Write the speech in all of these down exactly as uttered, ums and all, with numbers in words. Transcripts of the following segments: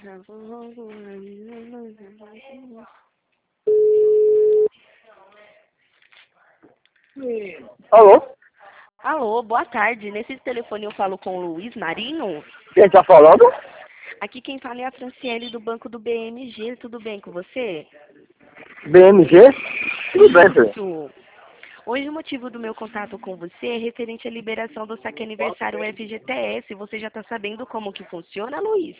Alô? Alô, boa tarde. Nesse telefone eu falo com o Luiz Marinho. Quem tá falando? Aqui quem fala é a Franciele do Banco do B M G. Tudo bem com você? B M G? Tudo bem, filho. Isso. Hoje o motivo do meu contato com você é referente à liberação do saque aniversário F G T S. Você já está sabendo como que funciona, Luiz?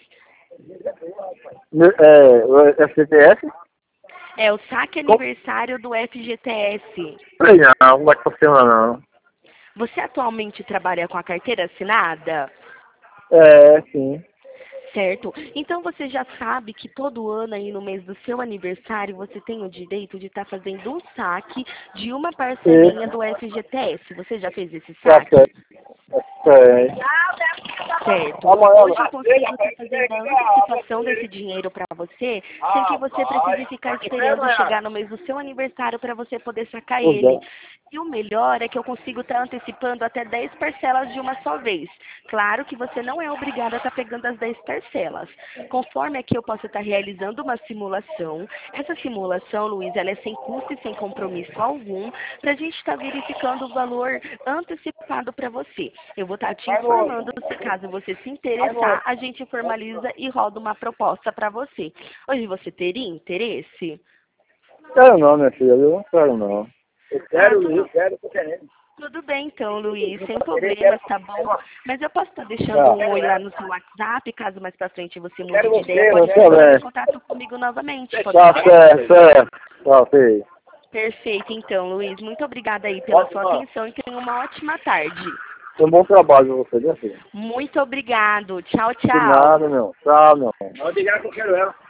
É, o F G T S? É o saque aniversário do F G T S. Sei não, não vai funcionar não. Você atualmente trabalha com a carteira assinada? É, sim. Certo. Então você já sabe que todo ano aí no mês do seu aniversário você tem o direito de estar fazendo um saque de uma parcelinha do F G T S. Você já fez esse Tá saque? certo. É. Certo. Amanhã. Hoje eu consigo estar fazendo a antecipação desse dinheiro para você, sem que você precise ficar esperando chegar no mês do seu aniversário para você poder sacar ele. E o melhor é que eu consigo estar antecipando até dez parcelas de uma só vez. Claro que você não é obrigado a estar pegando as dez parcelas. Conforme aqui eu posso estar realizando uma simulação. Essa simulação, Luiz, ela é sem custo e sem compromisso algum, para a gente estar verificando o valor antecipado para você. Eu vou estar te informando se caso você se interessar, a gente formaliza e roda uma proposta para você. Hoje você teria interesse? Quero não, minha filha, eu não quero não. Eu quero, Ah, tudo, eu quero, tô querendo. tudo bem então, Luiz, sem problemas, tá bom? Mas eu posso estar deixando um oi lá no seu WhatsApp, caso mais pra frente você mude de ideia, pode entrar em contato comigo novamente, pode Tá ser? certo, certo. Tá, sei. Perfeito, então, Luiz. Muito obrigada aí pela sua atenção e tenha uma ótima tarde. Foi um bom trabalho pra você, minha filha. Muito obrigado. Tchau, De tchau. nada, meu. Tchau, meu. Pode ligar que eu quero ela.